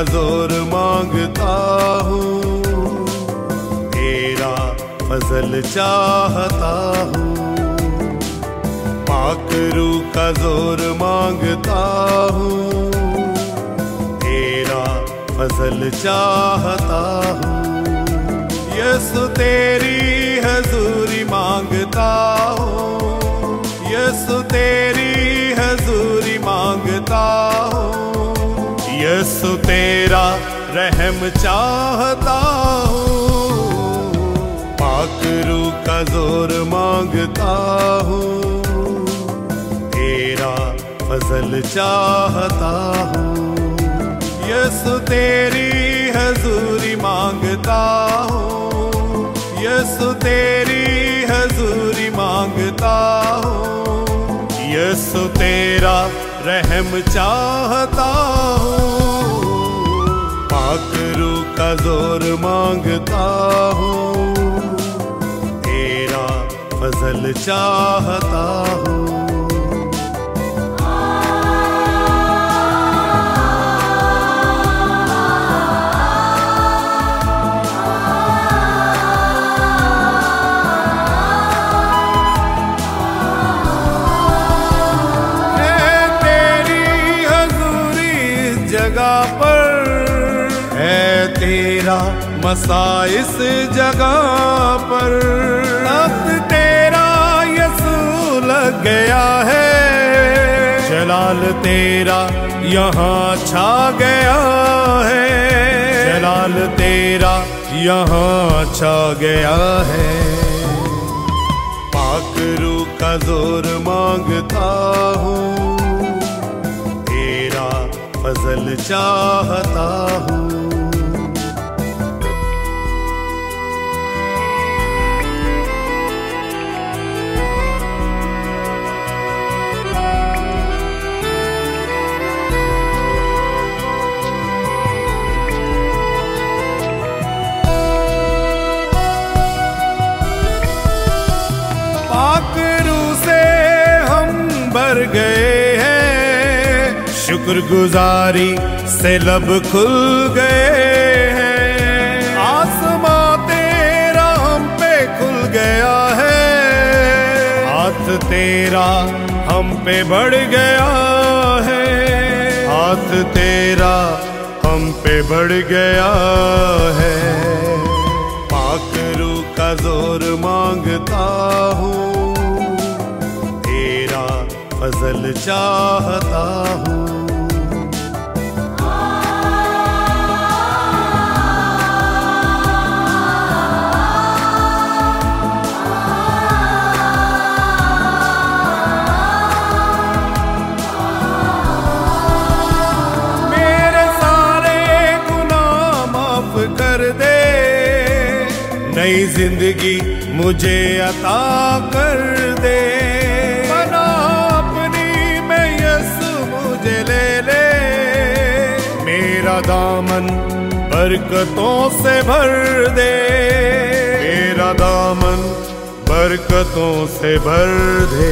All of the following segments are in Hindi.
जोर मांगता हूँ, तेरा फजल चाहता हूँ। पाक रूह का जोर मांगता हूँ, तेरा फजल चाहता हूँ। यीशु तेरी हजूरी मांगता हूँ, यीशु तेरी हजूरी मांगता हूँ। यीशु तेरा रहम चाहता हूँ, पाक रूह का जोर मांगता हूँ, तेरा फजल चाहता हूँ। यीशु तेरी हजूरी मांगता हूँ, यीशु तेरी हजूरी मांगता हूँ। यीशु तेरा रहम चाहता हूँ, पाक रूह का जोर मांगता हूँ, तेरा फजल चाहता हूँ। तेरा मसा इस जगह पर, अब तेरा यसू लग गया है। जलाल तेरा यहाँ छा गया है, जलाल तेरा यहाँ छा गया है। पाक रूह का जोर मांगता हूँ, तेरा फजल चाहता हूँ। पाक रूह से हम भर गए हैं, शुक्रगुजारी से लब खुल गए हैं। आसमां तेरा हम पे खुल गया है, हाथ तेरा हम पे बढ़ गया है, हाथ तेरा हम पे बढ़ गया है। पाक रूह का जोर मांगता हूँ, तेरा फजल चाहता हूँ। मेरे सारे गुनाह माफ कर दे, नई जिंदगी मुझे अता कर दे। बना अपनी में यीशु मुझे ले ले, मेरा दामन बरकतों से भर दे, मेरा दामन बरकतों से भर दे।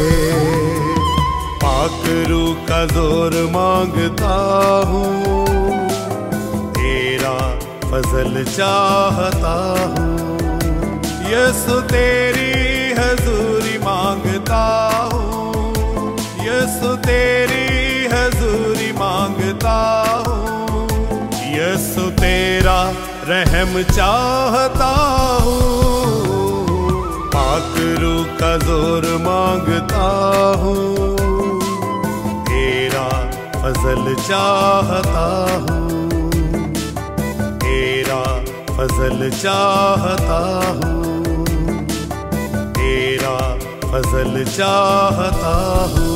पाक रूह का जोर मांगता हूँ, तेरा फजल चाहता हूँ। यीशु तेरी हजूरी मांगता हूँ, यीशु तेरी हजूरी मांगता हूँ। यीशु तेरा रहम चाहता हूँ, पाक रूह का जोर मांगता हूँ, तेरा फजल चाहता हूँ, तेरा फजल चाहता हूँ, तेरा फजल चाहता हूँ।